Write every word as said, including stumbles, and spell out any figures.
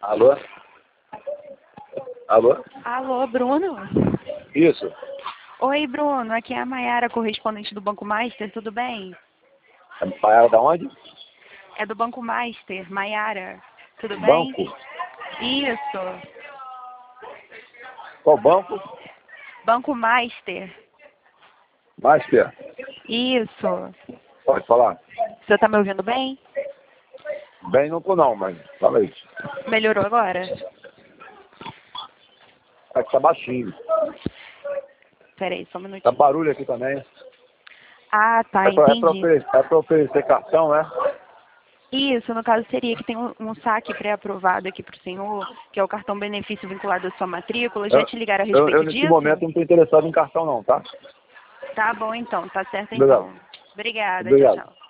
Alô? Alô? Alô, Bruno? Isso. Oi, Bruno. Aqui é a Mayara, correspondente do Banco Master. Tudo bem? Mayara da onde? É do Banco Master. Mayara. Tudo bem? Banco? Isso. Qual banco? Banco Master. Master. Isso. Pode falar. Você está me ouvindo bem? Bem, não tô não, mas fala aí. Melhorou agora? É que tá baixinho. Peraí, só um Tá minutinho. barulho aqui também. Ah, tá. É pra, é pra, Entendi. oferecer, é pra oferecer cartão, é? Isso, no caso seria que tem um, um saque pré-aprovado aqui para o senhor, que é o cartão benefício vinculado à sua matrícula. Já Eu, te ligaram a eu, eu respeito nesse disso? momento não tô interessado em cartão não, tá? Tá bom então, tá certo Obrigado. então. Obrigada, tchau, Obrigado. tchau.